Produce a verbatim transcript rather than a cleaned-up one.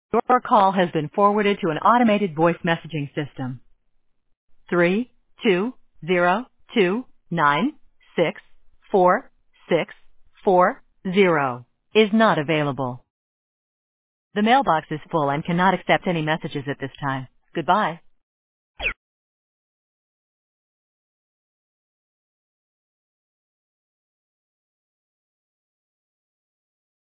Your call has been forwarded to an automated voice messaging system. Three two zero two nine six four six four zero is not available. The mailbox is full and cannot accept any messages at this time. Goodbye.